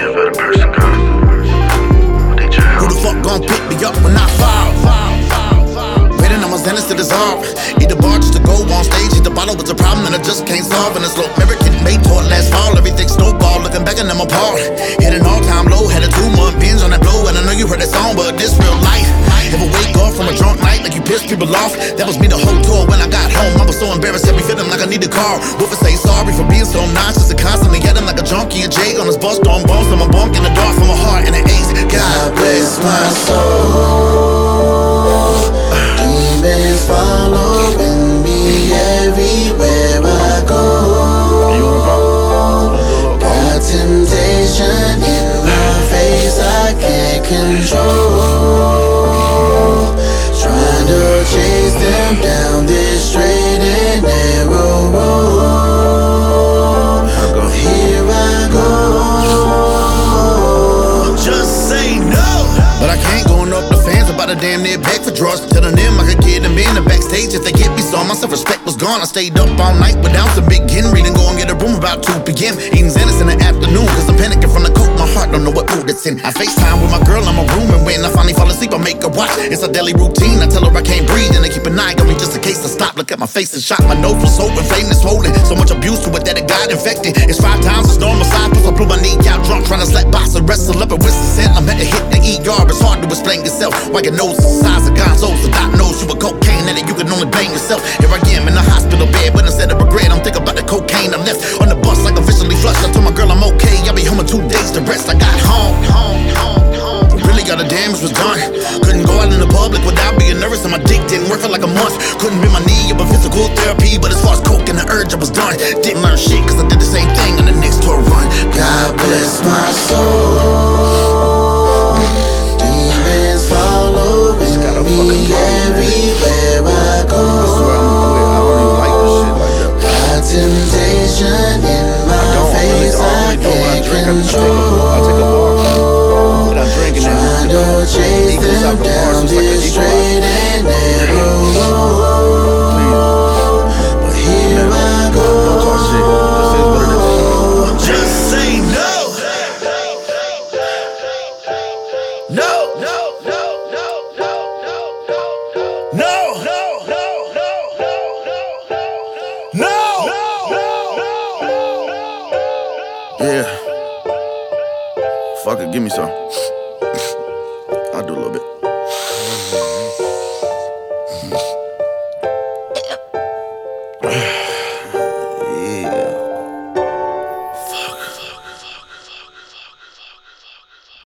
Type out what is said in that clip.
Who the fuck gon' pick me up when I fall? Waiting on my Xanax to dissolve. Eat the bar just to go on stage. Eat the bottle with a problem that I just can't solve. And it's low American made toward last fall. Everything snowball, looking back and I'm appalled. Hit an all-time low, had a 2-month binge on that blow. And I know you heard that song, but this real life. Ever wake up from a drunk night like you pissed people off? That was me the whole tour when I got home. I was so embarrassed, every feeling like I need a car. Wolfer say sorry for being so nauseous and constantly yelling like a junkie and Jay on his bus throwing bones from a bunk in the dark from a heart and an ace. God bless my soul. Demons following me everywhere I go. Got temptation in my face I can't control. Trying to chase them down this straight and narrow road. But here I go. Just say no. But I can't go up the fans about a damn near back for drugs. Telling them I could get them in the backstage if they get me some. My self-respect was gone. I stayed up all night without some big Henry. Then go and get a room about 2 p.m. Eating Xanax in the afternoon, cause I'm panicking from the coke. My heart don't know what mood it's in. I FaceTime with my girl in my room, and when I finally fall asleep, I make her watch. It's a daily routine. I tell her I can't breathe, and I keep an eye on me just in case I stop. Look at my face and shot. My nose was so inflamed and swollen. So much abuse to it that it got infected. It's 5 times its normal size. Plus I blew my knee out drunk, trying to slap box and wrestle up and whistle scent. I'm at the hit the ER. It's hard to explain yourself. Why your nose is the size of Gonzo's. The doc knows you a cocaine addict. You can only blame yourself. Here I am in the hospital bed, but instead of regret, I'm thinking about the cocaine I left on the bus like officially flushed. I told my girl I'm okay. I'll be home in 2 days to rest. I got home. Really got the damage was done. Couldn't go out in the public without being nervous, and my dick didn't work for like a month. Couldn't bend my knee up a physical therapy, but as far as coke and the urge, I was done. Didn't learn shit cause I did the same thing on the next tour run. God bless my soul. Demons following me everywhere I go. Got temptation in my face I can't control. Trying to chase them down this straight and narrow road. But here I go. Just say no. No. No. No. No. No. No. Yeah. Fuck it, give me some. I'll do a little bit.